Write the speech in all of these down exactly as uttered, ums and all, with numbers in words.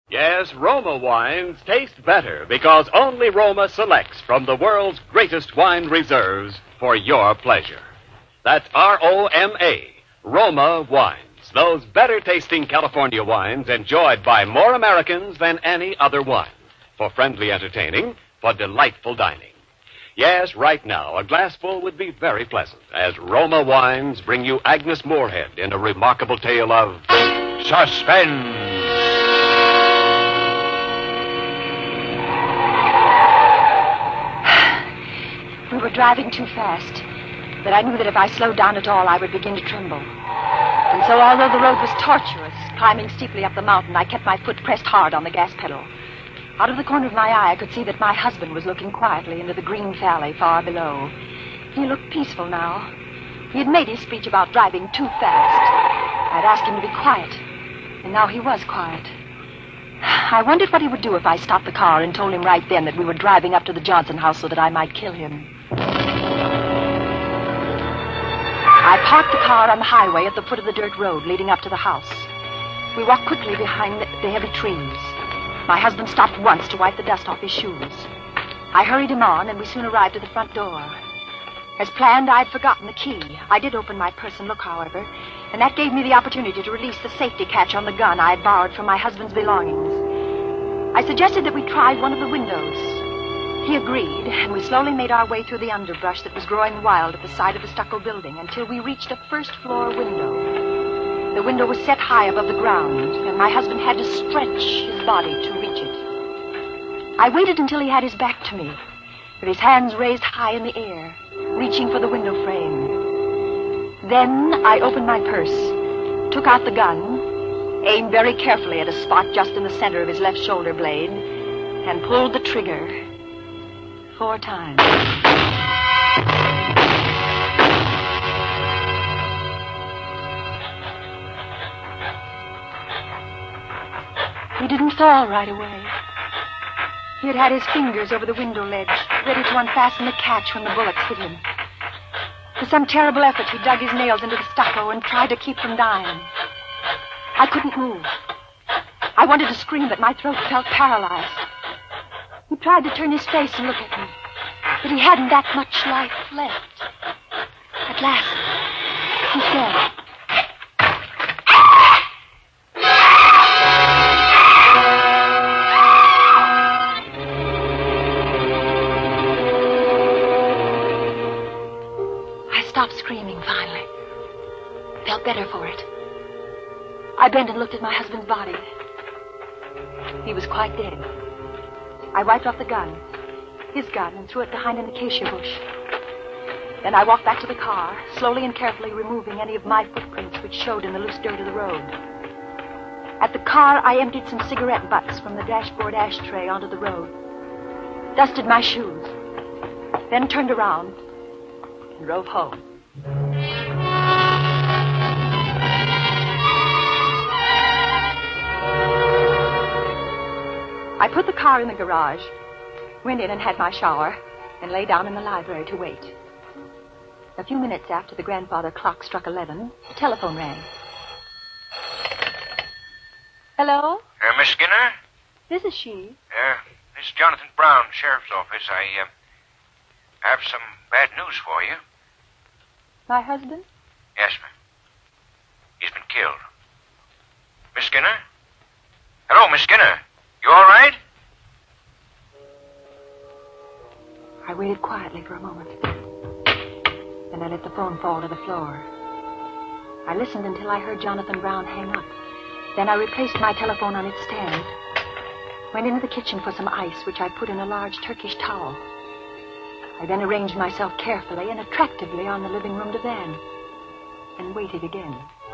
Yes, Roma wines taste better because only Roma selects from the world's greatest wine reserves for your pleasure. That's R O M A, Roma wines. Those better-tasting California wines enjoyed by more Americans than any other wine. For friendly entertaining, for delightful dining. Yes, right now, a glassful would be very pleasant as Roma wines bring you Agnes Moorehead in a remarkable tale of suspense. We were driving too fast, but I knew that if I slowed down at all, I would begin to tremble. And so, although the road was tortuous, climbing steeply up the mountain, I kept my foot pressed hard on the gas pedal. Out of the corner of my eye, I could see that my husband was looking quietly into the green valley far below. He looked peaceful now. He had made his speech about driving too fast. I'd asked him to be quiet, and now he was quiet. I wondered what he would do if I stopped the car and told him right then that we were driving up to the Johnson house so that I might kill him. I parked the car on the highway at the foot of the dirt road leading up to the house. We walked quickly behind the, the heavy trees. My husband stopped once to wipe the dust off his shoes. I hurried him on, and we soon arrived at the front door. As planned, I had forgotten the key. I did open my purse and look, however, and that gave me the opportunity to release the safety catch on the gun I had borrowed from my husband's belongings. I suggested that we try one of the windows. He agreed, and we slowly made our way through the underbrush that was growing wild at the side of the stucco building until we reached a first-floor window. The window was set high above the ground, and my husband had to stretch his body to reach it. I waited until he had his back to me, with his hands raised high in the air, reaching for the window frame. Then I opened my purse, took out the gun, aimed very carefully at a spot just in the center of his left shoulder blade, and pulled the trigger four times. He didn't fall right away. He had had his fingers over the window ledge, ready to unfasten the catch when the bullets hit him. With some terrible effort, he dug his nails into the stucco and tried to keep from dying. I couldn't move. I wanted to scream, but my throat felt paralyzed. He tried to turn his face and look at me, but he hadn't that much life left. At last, he fell. I stopped screaming finally. Felt better for it. I bent and looked at my husband's body. He was quite dead. I wiped off the gun, his gun, and threw it behind an acacia bush. Then I walked back to the car, slowly and carefully removing any of my footprints which showed in the loose dirt of the road. At the car, I emptied some cigarette butts from the dashboard ashtray onto the road, dusted my shoes, then turned around and drove home. I put the car in the garage, went in and had my shower, and lay down in the library to wait. A few minutes after the grandfather clock struck eleven, the telephone rang. Hello? Uh, Miss Skinner? This is she. Uh, this is Jonathan Brown, Sheriff's Office. I, uh, have some bad news for you. My husband? Yes, ma'am. He's been killed. Miss Skinner? Hello, Miss Skinner. You all right? I waited quietly for a moment. Then I let the phone fall to the floor. I listened until I heard Jonathan Brown hang up. Then I replaced my telephone on its stand. Went into the kitchen for some ice, which I put in a large Turkish towel. I then arranged myself carefully and attractively on the living room divan and waited again.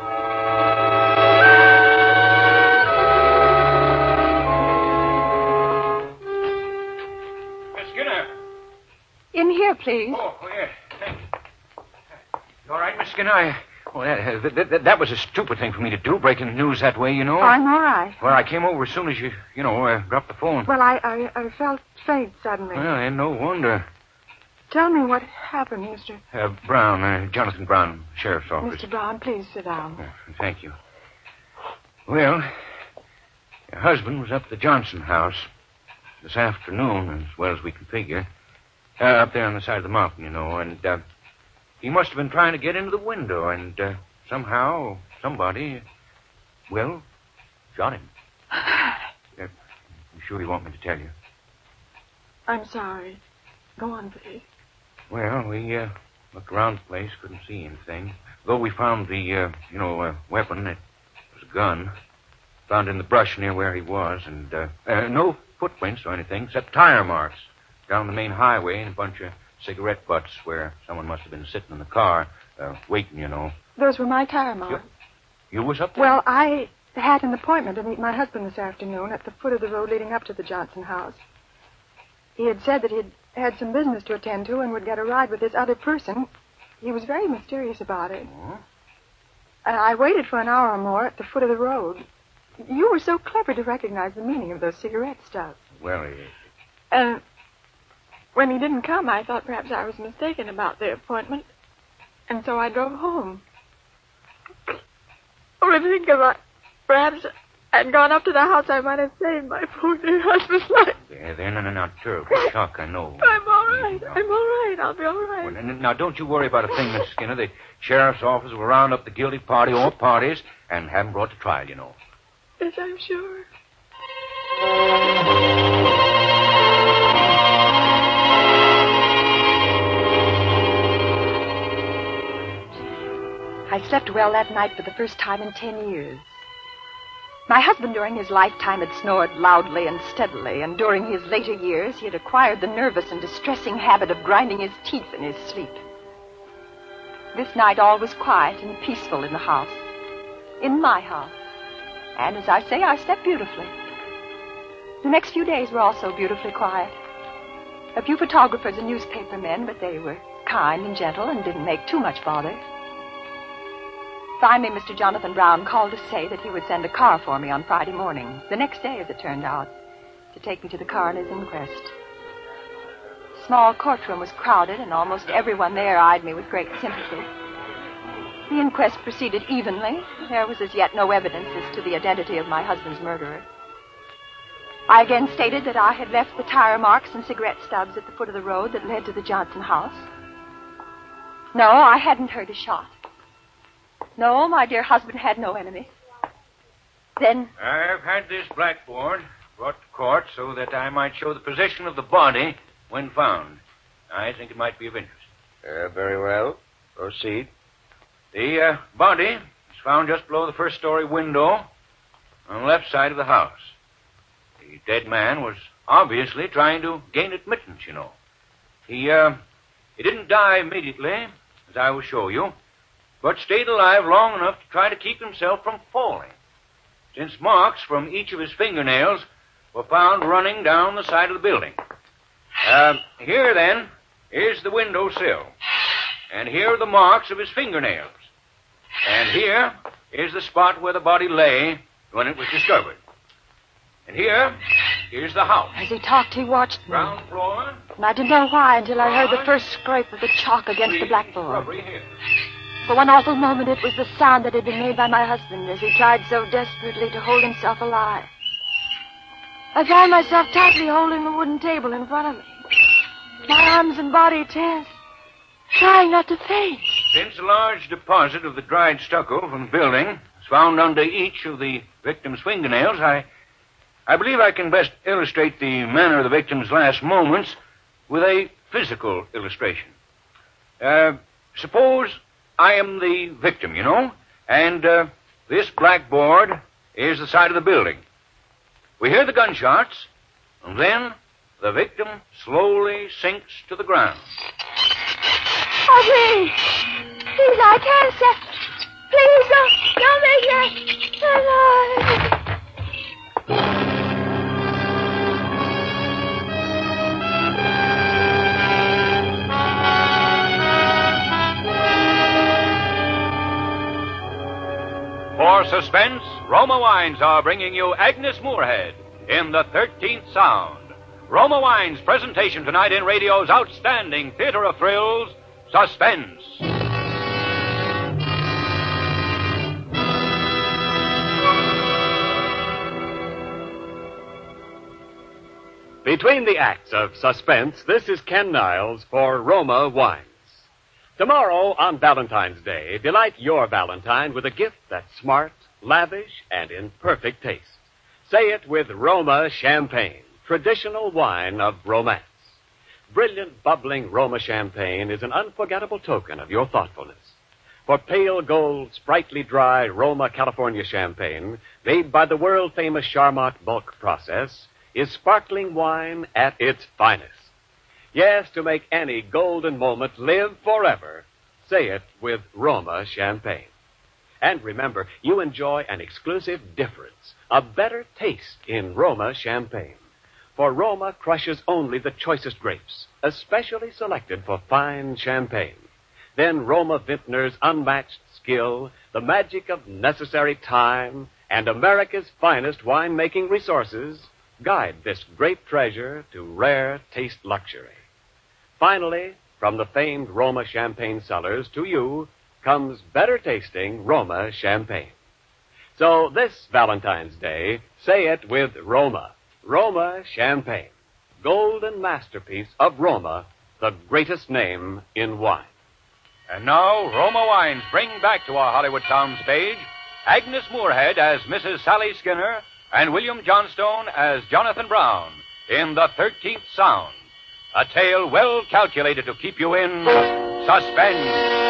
In here, please. Oh, oh yeah. Thank you. You all right, Miss Skinner? I, oh, that, that, that, that was a stupid thing for me to do, breaking the news that way, you know. I'm all right. Well, I came over as soon as you, you know, uh, dropped the phone. Well, I, I, I felt faint suddenly. Well, and no wonder. Tell me what happened, Mister Uh, Brown, uh, Jonathan Brown, Sheriff's Office. Mister Brown, please sit down. Uh, thank you. Well, Her husband was up at the Johnson house this afternoon, as well as we can figure. Uh, up there on the side of the mountain, you know, and uh, he must have been trying to get into the window, and uh, somehow somebody, well, shot him. Uh, you sure you want me to tell you? I'm sorry. Go on, please. Well, we uh, looked around the place, couldn't see anything. Though we found the, uh, you know, uh, weapon. It was a gun. Found in the brush near where he was, and uh, uh, no footprints or anything, except tire marks down the main highway and a bunch of cigarette butts where someone must have been sitting in the car, uh, waiting, you know. Those were my tire marks. You, you was up there? Well, I had an appointment to meet my husband this afternoon at the foot of the road leading up to the Johnson house. He had said that he'd had some business to attend to and would get a ride with this other person. He was very mysterious about it. Oh? And I waited for an hour or more at the foot of the road. You were so clever to recognize the meaning of those cigarette stubs. Well, he... And when he didn't come, I thought perhaps I was mistaken about the appointment. And so I drove home. Only to think of it. Perhaps I'd gone up to the house, I might have saved my poor dear husband's life. Yeah, they're not, not terrible shock, I know. I'm all right. I'm all right. I'll be all right. Well, now, don't you worry about a thing, Miss Skinner. The sheriff's office will round up the guilty party or parties and have them brought to trial, you know. Yes, I'm sure. I slept well that night for the first time in ten years. My husband during his lifetime had snored loudly and steadily, and during his later years he had acquired the nervous and distressing habit of grinding his teeth in his sleep. This night all was quiet and peaceful in the house, in my house. And as I say, I slept beautifully. The next few days were also beautifully quiet. A few photographers and newspaper men, but they were kind and gentle and didn't make too much bother. Finally, Mister Jonathan Brown called to say that he would send a car for me on Friday morning, the next day, as it turned out, to take me to the coroner's inquest. The small courtroom was crowded, and almost everyone there eyed me with great sympathy. The inquest proceeded evenly. There was as yet no evidence as to the identity of my husband's murderer. I again stated that I had left the tire marks and cigarette stubs at the foot of the road that led to the Johnson house. No, I hadn't heard a shot. No, my dear husband had no enemy. Then... I've had this blackboard brought to court so that I might show the position of the body when found. I think it might be of interest. Uh, very well. Proceed. The uh, body was found just below the first-story window on the left side of the house. The dead man was obviously trying to gain admittance, you know. He, uh, he didn't die immediately, as I will show you, but stayed alive long enough to try to keep himself from falling, since marks from each of his fingernails were found running down the side of the building. Uh, here, then, is the window sill, and here are the marks of his fingernails. And here is the spot where the body lay when it was discovered. And here is the house. As he talked, he watched me. Ground floor. And I didn't know why until I heard the first scrape of the chalk against the blackboard. For one awful moment, it was the sound that had been made by my husband as he tried so desperately to hold himself alive. I found myself tightly holding the wooden table in front of me, my arms and body tense, trying not to faint. Since a large deposit of the dried stucco from the building was found under each of the victim's fingernails, I, I believe I can best illustrate the manner of the victim's last moments with a physical illustration. Uh, suppose I am the victim, you know, and uh, this blackboard is the side of the building. We hear the gunshots, and then the victim slowly sinks to the ground. Oh, please. Please, I can't say. Please, don't, don't make me alive. For suspense, Roma Wines are bringing you Agnes Moorehead in The thirteenth Sound. Roma Wines' presentation tonight in radio's outstanding theater of thrills, Suspense. Between the acts of suspense, this is Ken Niles for Roma Wines. Tomorrow, on Valentine's Day, delight your Valentine with a gift that's smart, lavish, and in perfect taste. Say it with Roma Champagne, traditional wine of romance. Brilliant, bubbling Roma Champagne is an unforgettable token of your thoughtfulness. For pale gold, sprightly dry Roma California Champagne, made by the world-famous Charmat bulk process, is sparkling wine at its finest. Yes, to make any golden moment live forever, say it with Roma Champagne. And remember, you enjoy an exclusive difference, a better taste in Roma Champagne. For Roma crushes only the choicest grapes, especially selected for fine champagne. Then Roma Vintner's unmatched skill, the magic of necessary time, and America's finest winemaking resources guide this grape treasure to rare taste luxury. Finally, from the famed Roma Champagne cellars to you comes better tasting Roma Champagne. So this Valentine's Day, say it with Roma. Roma Champagne, golden masterpiece of Roma, the greatest name in wine. And now, Roma Wines bring back to our Hollywood sound stage Agnes Moorehead as Missus Sally Skinner and William Johnstone as Jonathan Brown in The Thirteenth Sound, a tale well calculated to keep you in suspense.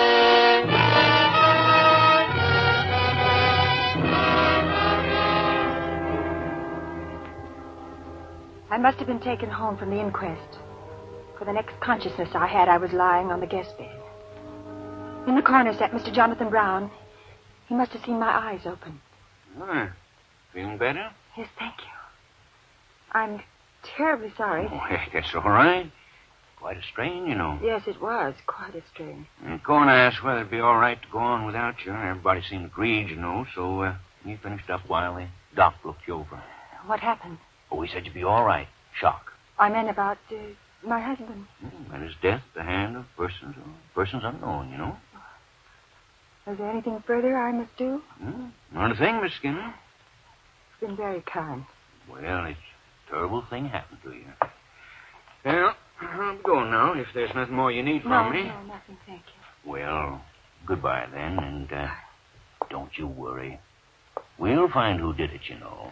I must have been taken home from the inquest. For the next consciousness I had, I was lying on the guest bed. In the corner sat Mister Jonathan Brown. He must have seen my eyes open. Ah, feeling better? Yes, thank you. I'm terribly sorry. Oh, that's all right. Quite a strain, you know. Yes, it was quite a strain. And Cohen asked whether it'd be all right to go on without you. Everybody seemed agreed, you know, so uh, we finished up while the doc looked you over. What happened? Oh, he said you'd be all right. Shock. I meant about uh, my husband. Mm, and his death at the hand of persons, persons unknown, you know. Is there anything further I must do? Mm, not a thing, Miss Skinner. You've been very kind. Well, it's a terrible thing happened to you. Well, I'm going now, if there's nothing more you need from no, me. No, nothing, thank you. Well, goodbye then, and uh, don't you worry. We'll find who did it, you know.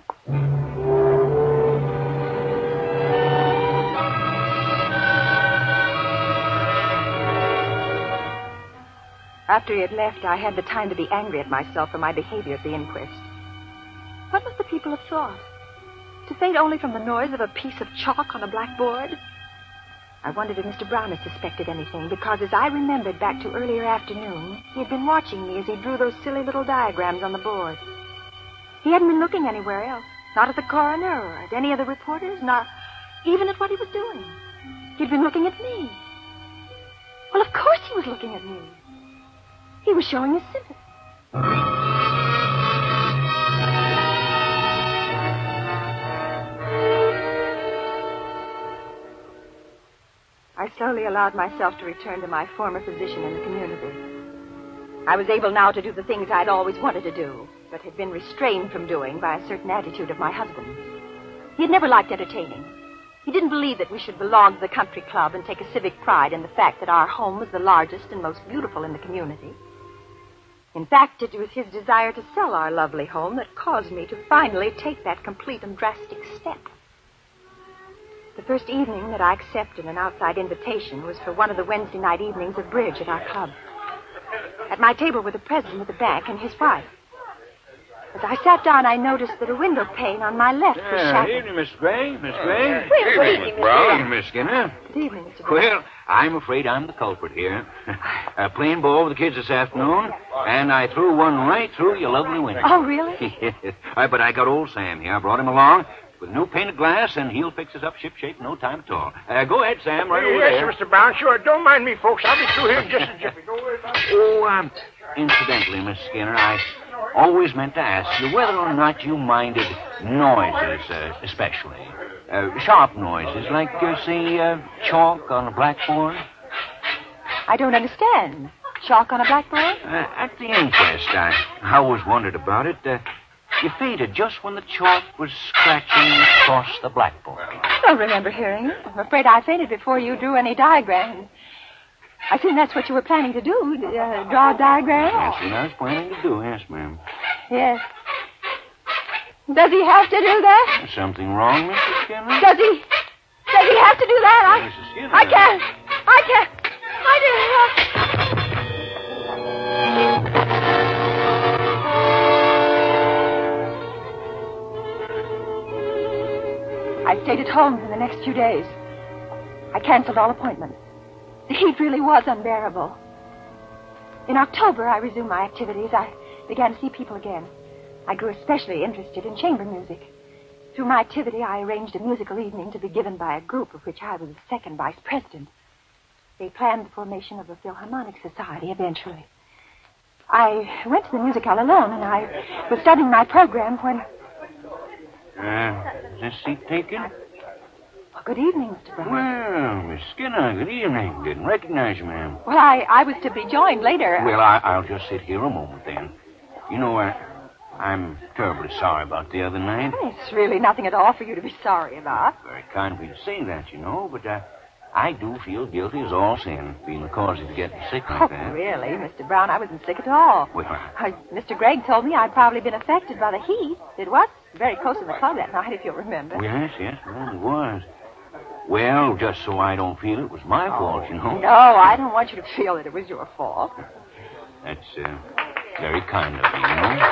After he had left, I had the time to be angry at myself for my behavior at the inquest. What must the people have thought? To faint only from the noise of a piece of chalk on a blackboard? I wondered if Mister Brown had suspected anything, because as I remembered back to earlier afternoon, he had been watching me as he drew those silly little diagrams on the board. He hadn't been looking anywhere else, not at the coroner or at any of the reporters, not even at what he was doing. He'd been looking at me. Well, of course he was looking at me. He was showing his sympathy. I slowly allowed myself to return to my former position in the community. I was able now to do the things I'd always wanted to do, but had been restrained from doing by a certain attitude of my husband's. He had never liked entertaining. He didn't believe that we should belong to the country club and take a civic pride in the fact that our home was the largest and most beautiful in the community. In fact, it was his desire to sell our lovely home that caused me to finally take that complete and drastic step. The first evening that I accepted an outside invitation was for one of the Wednesday night evenings of bridge at our club. At my table were the president of the bank and his wife. As I sat down, I noticed that a window pane on my left was Yeah, shattered. evening, Miss Gray. Miss Gray. Well, good evening, Mister Brown. Evening, Miss Skinner. Good evening, Mister Brown. Well, I'm afraid I'm the culprit here. uh, playing ball with the kids this afternoon, and I threw one right through your lovely window. Oh, really? Yes. Uh, but I got old Sam here. I brought him along with new painted glass, and he'll fix us up shipshape in no time at all. Uh, go ahead, Sam, right over yes, there. Mister Brown, sure. Don't mind me, folks. I'll be through here in just a jiffy. Don't worry about it. Oh, um, incidentally, Miss Skinner, I always meant to ask you whether or not you minded noises, uh, especially. Uh, sharp noises, like, uh, say, uh, chalk on a blackboard. I don't understand. Chalk on a blackboard? Uh, at the inquest, I, I always wondered about it. Uh, You fainted just when the chalk was scratching across the blackboard. I don't remember hearing it. I'm afraid I fainted before you drew any diagrams. I think that's what you were planning to do, uh, draw a diagram. That's what I was planning to do, yes, ma'am. Yes. Does he have to do that? Is something wrong, Missus Skinner? Does he? Does he have to do that? I, Missus Skinner. I can't. I can't. I didn't. I stayed at home for the next few days. I canceled all appointments. The heat really was unbearable. In October, I resumed my activities. I began to see people again. I grew especially interested in chamber music. Through my activity, I arranged a musical evening to be given by a group of which I was the second vice president. They planned the formation of a Philharmonic Society eventually. I went to the music hall alone, and I was studying my program when... Uh, is this seat taken? Well, good evening, Mister Brown. Well, Miss Skinner, good evening. Didn't recognize you, ma'am. Well, I, I was to be joined later. Well, I, I'll just sit here a moment, then. You know, uh, I'm terribly sorry about the other night. It's really nothing at all for you to be sorry about. Very kind of you to say that, you know, but uh, I do feel guilty as all sin, being the cause of getting sick like Oh, that. really, Mister Brown? I wasn't sick at all. Well, Uh, Mister Gregg told me I'd probably been affected by the heat. It was very close to the club that night, if you'll remember. yes, yes, well, it was. Well, just so I don't feel it was my fault, you know. No, I don't want you to feel that it was your fault. That's uh, very kind of you, you know.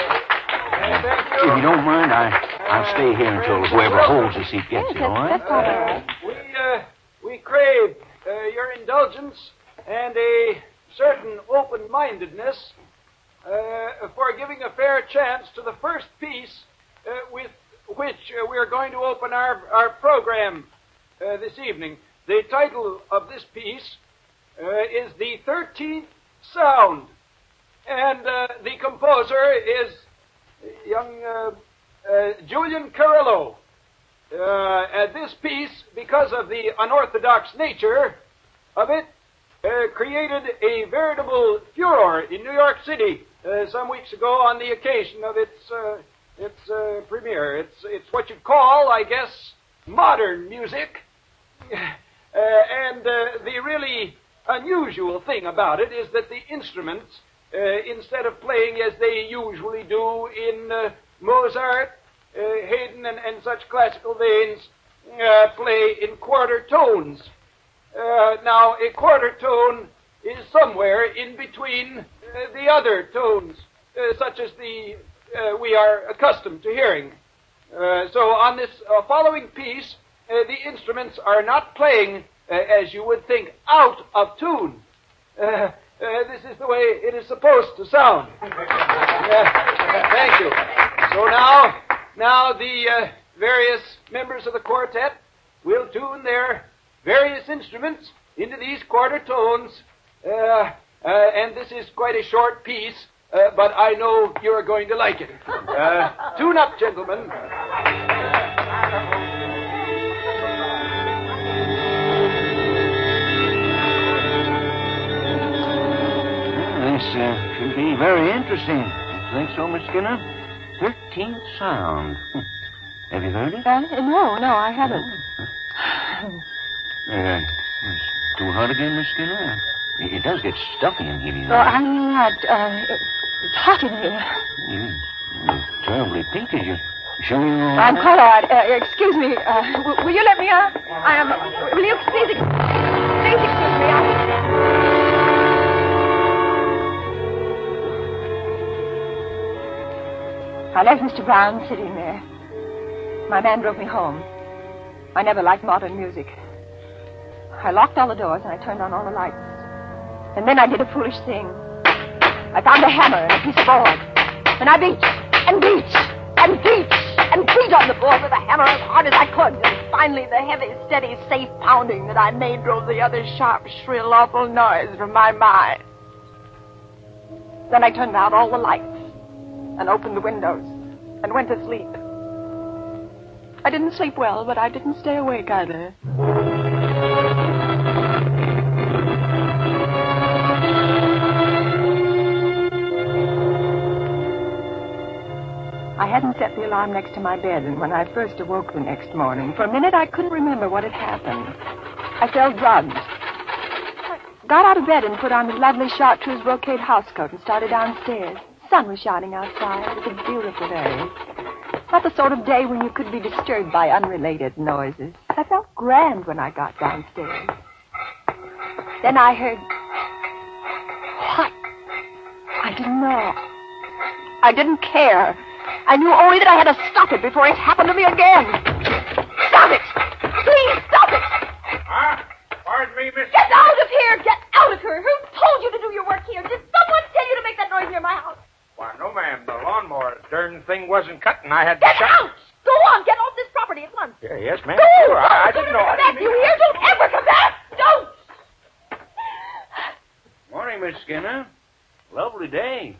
Uh, if you don't mind, I, I'll stay here until whoever holds the seat gets Yes, it, all right? that's all right. We, uh, we crave uh, your indulgence and a certain open-mindedness uh, for giving a fair chance to the first piece uh, with which uh, we are going to open our, our program uh, this evening. The title of this piece uh, is The thirteenth Sound, and uh, the composer is young uh, uh, Julian Carrillo. Uh, and this piece, because of the unorthodox nature of it, uh, created a veritable furor in New York City uh, some weeks ago on the occasion of its uh, its uh, premiere. It's it's what you'd call, I guess, modern music. Uh, and uh, the really unusual thing about it is that the instruments, uh, instead of playing as they usually do in uh, Mozart, uh, Haydn, and, and such classical veins, uh, play in quarter tones. Uh, now, a quarter tone is somewhere in between uh, the other tones, uh, such as the uh, we are accustomed to hearing. Uh, so on this uh, following piece, uh, the instruments are not playing, uh, as you would think, out of tune. Uh, uh, this is the way it is supposed to sound. Uh, thank you. So now, now the uh, various members of the quartet will tune their various instruments into these quarter tones, uh, uh, and this is quite a short piece, uh, but I know you're going to like it. Uh, tune up, gentlemen. This uh, should be very interesting. You think so, Miss Skinner? Thirteenth Sound. Have you heard it? Uh, no, no, I haven't. Uh, it's too hot again, Miss Skinner? It, it does get stuffy in here, you know. Oh, I'm not. Uh, it's hot in here. You, you're terribly pink. Did you show you all I'm that? quite all right. Uh, excuse me. Uh, w- will you let me out? I am. Will you please, ex- please excuse me? I... I left Mister Brown sitting there. My man drove me home. I never liked modern music. I locked all the doors and I turned on all the lights. And then I did a foolish thing. I found a hammer and a piece of board. And I beat and beat and beat and beat on the board with the hammer as hard as I could. And finally the heavy, steady, safe pounding that I made drove the other sharp, shrill, awful noise from my mind. Then I turned out all the lights and opened the windows and went to sleep. I didn't sleep well, but I didn't stay awake either. I hadn't set the alarm next to my bed, and when I first awoke the next morning, for a minute I couldn't remember what had happened. I felt drugged. I got out of bed and put on the lovely chartreuse brocade housecoat and started downstairs. The sun was shining outside. It was a beautiful day. Not the sort of day when you could be disturbed by unrelated noises. I felt grand when I got downstairs. Then I heard... What? I didn't know. I didn't care. I knew only that I had to stop it before it happened to me again. Stop it! Please, stop it! Ah, pardon me, Miss... Get out of here! Get out of here! Who told you to do your work here? Did someone tell you to make that noise near my house? Why, no, ma'am. The lawnmower darn thing wasn't cutting. I had... Get shut... out! Go on! Get off this property at once! Yeah, yes, ma'am. Go! Sure, I, I Don't didn't know. ever I come back! didn't You mean- hear? Don't ever come back! Don't! Morning, Miss Skinner. Lovely day.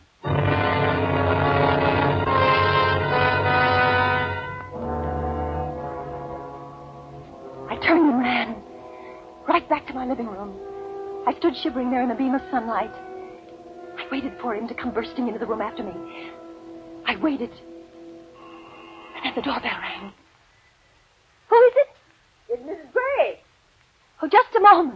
I turned and ran. Right back to my living room. I stood shivering there in the beam of sunlight. I waited for him to come bursting into the room after me. I waited. And then the doorbell rang. Who is it? It's Missus Gray. Oh, just a moment.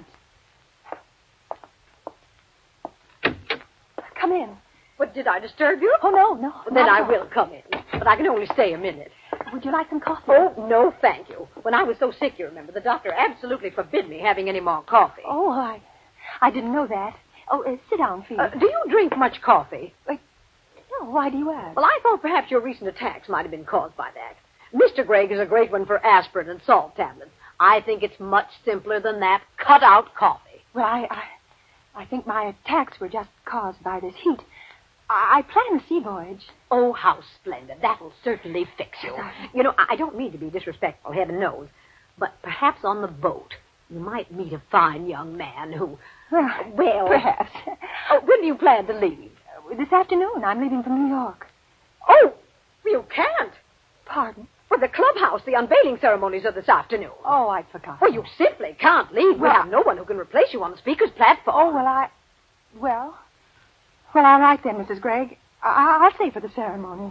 Come in. But did I disturb you? Oh, no, no. Then not I at all. will come in. But I can only stay a minute. Would you like some coffee? Oh, no, thank you. When I was so sick, you remember, the doctor absolutely forbid me having any more coffee. Oh, I, I didn't know that. Oh, uh, sit down, please. Uh, do you drink much coffee? No, why do you ask? Well, I thought perhaps your recent attacks might have been caused by that. Mister Gregg is a great one for aspirin and salt tablets. I think it's much simpler than that. Cut out coffee. Well, I, I, I think my attacks were just caused by this heat. I, I plan a sea voyage. Oh, how splendid. That'll certainly fix you. You know, I don't mean to be disrespectful, heaven knows. But perhaps on the boat, you might meet a fine young man who... Well, well... perhaps. Oh, when do you plan to leave? This afternoon. I'm leaving from New York. Oh, you can't. Pardon? Well, the clubhouse, the unveiling ceremonies are this afternoon. Oh, I forgot. Well, you simply can't leave. We Well- have no one who can replace you on the speaker's platform. Oh, well, I... Well... Well, all right then, Missus Gregg. I- I'll stay for the ceremony.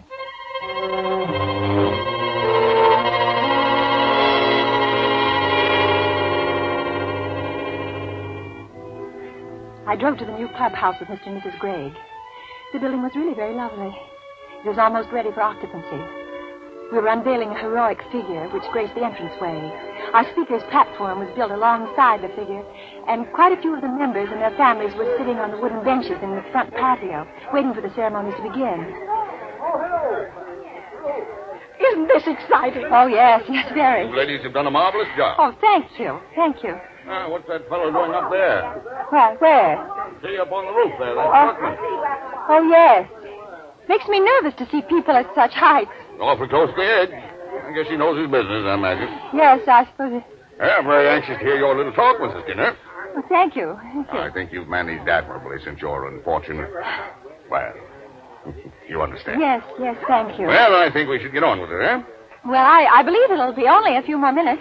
I drove to the new clubhouse with Mister and Missus Gregg. The building was really very lovely. It was almost ready for occupancy. We were unveiling a heroic figure which graced the entranceway. Our speaker's platform was built alongside the figure, and quite a few of the members and their families were sitting on the wooden benches in the front patio, waiting for the ceremonies to begin. Isn't this exciting? Oh, yes, yes, very. You ladies have done a marvelous job. Oh, thank you, thank you. Ah, what's that fellow doing up there? Where, where? See up on the roof there, that Oh. truckman. Oh, yes. Makes me nervous to see people at such heights. Awfully close to the edge. I guess he knows his business, I imagine. Yes, I suppose it... Yeah, I'm very anxious to hear your little talk, Missus Skinner. Well, thank you, thank you. I think you've managed admirably since you're unfortunate. Well, you understand. Yes, yes, thank you. Well, I think we should get on with it, eh? Well, I, I believe it'll be only a few more minutes.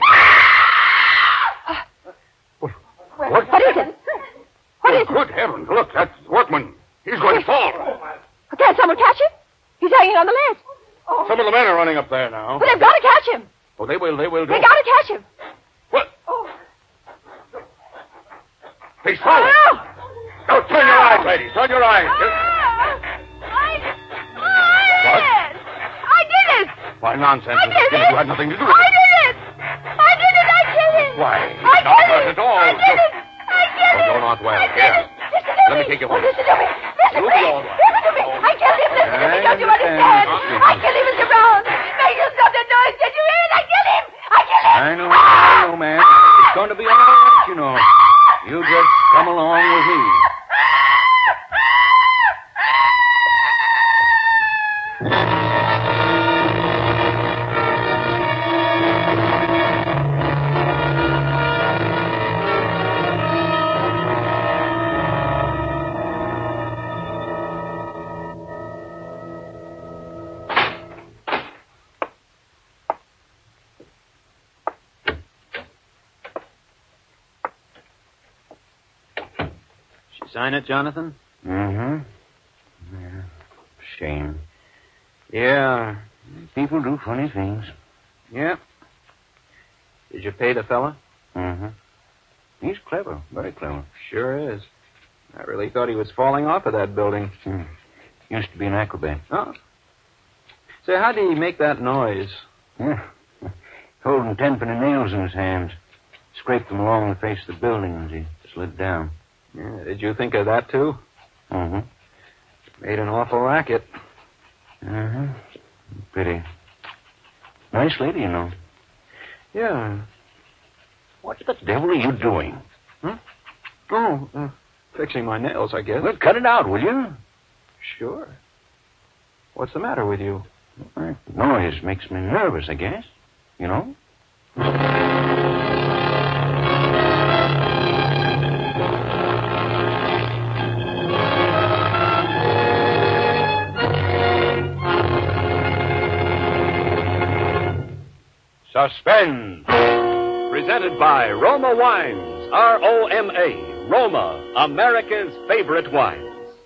What? What is it? What oh, is it? Good heavens, look, that's the workman. He's going to fall. Can't someone catch him? He's hanging on the ledge. Oh. Some of the men are running up there now. But they've got to catch him. Oh, they will, they will. They Go. got to catch him. What? Oh. He's falling. Oh. Now, turn your eyes, ladies. Turn your eyes. I... I... I did it. Why, nonsense, I Missus did Skinner. it. You had nothing to do with I it. did it. I did it. I killed him. Why, I not did hurt it. at all. I did it. I did Oh, it. you're not well. I did Here. it. Listen to Let me me. take you Oh, home. listen to me. Listen You'll to be me. all right. Listen to me. I killed him. Listen to me. I Don't you understand. understand? I killed him, Mister Brown. Make you stop that noise. Did you hear it? I killed him. I killed him. I know, I know, ma'am. It's going to be all right, you know. You just come along with me. Sign it, Jonathan? Mm-hmm. Yeah. Shame. Yeah. People do funny things. Yeah. Did you pay the fella? Mm-hmm. He's clever. Very clever. Sure is. I really thought he was falling off of that building. Hmm. Used to be an acrobat. Oh. Say, how did he make that noise? Yeah. Holding ten-penny nails in his hands. Scraped them along the face of the building as he slid down. Yeah, did you think of that, too? Mm-hmm. Made an awful racket. Mm-hmm. Pity. Nice lady, you know. Yeah. What the devil are you doing? Huh? Oh, uh, fixing my nails, I guess. Well, cut it out, will you? Sure. What's the matter with you? Well, noise makes me nervous, I guess. You know? Suspense. Presented by Roma Wines. R O M A. Roma, America's favorite wines.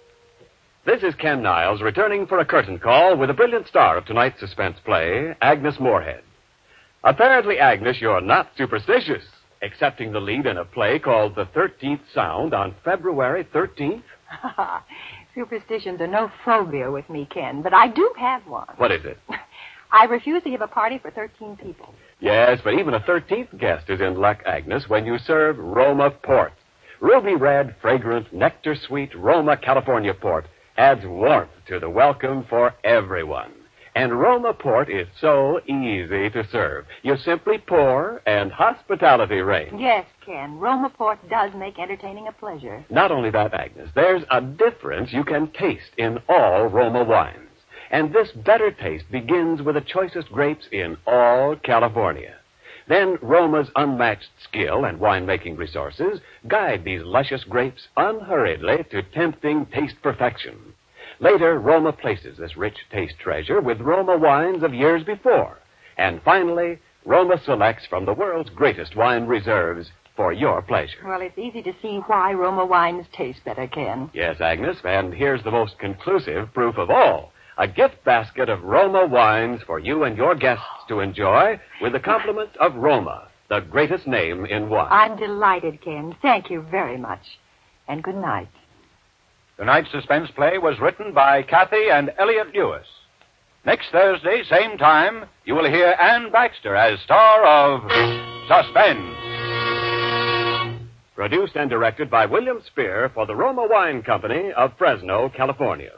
This is Ken Niles returning for a curtain call with a brilliant star of tonight's suspense play, Agnes Moorehead. Apparently, Agnes, you're not superstitious, accepting the lead in a play called The Thirteenth Sound on February thirteenth. Superstitions are no phobia with me, Ken, but I do have one. What is it? I refuse to give a party for thirteen people. Yes, but even a thirteenth guest is in luck, Agnes, when you serve Roma Port. Ruby red, fragrant, nectar sweet Roma California Port adds warmth to the welcome for everyone. And Roma Port is so easy to serve. You simply pour and hospitality reigns. Yes, Ken, Roma Port does make entertaining a pleasure. Not only that, Agnes, there's a difference you can taste in all Roma wines. And this better taste begins with the choicest grapes in all California. Then Roma's unmatched skill and winemaking resources guide these luscious grapes unhurriedly to tempting taste perfection. Later, Roma places this rich taste treasure with Roma wines of years before. And finally, Roma selects from the world's greatest wine reserves for your pleasure. Well, it's easy to see why Roma wines taste better, Ken. Yes, Agnes, and here's the most conclusive proof of all. A gift basket of Roma wines for you and your guests to enjoy with the compliments of Roma, the greatest name in wine. I'm delighted, Ken. Thank you very much. And good night. Tonight's suspense play was written by Kathy and Elliot Lewis. Next Thursday, same time, you will hear Ann Baxter as star of Suspense. Produced and directed by William Spear for the Roma Wine Company of Fresno, California.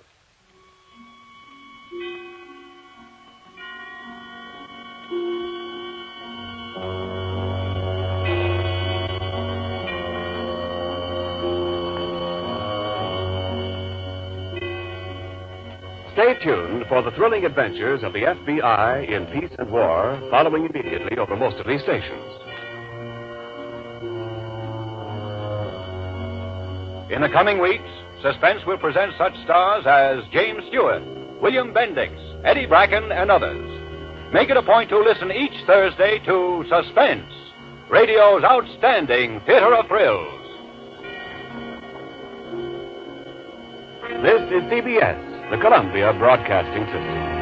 Stay tuned for the thrilling adventures of the F B I in Peace and War, following immediately over most of these stations. In the coming weeks, Suspense will present such stars as James Stewart, William Bendix, Eddie Bracken, and others. Make it a point to listen each Thursday to Suspense, radio's outstanding theater of thrills. This is C B S, the Columbia Broadcasting System.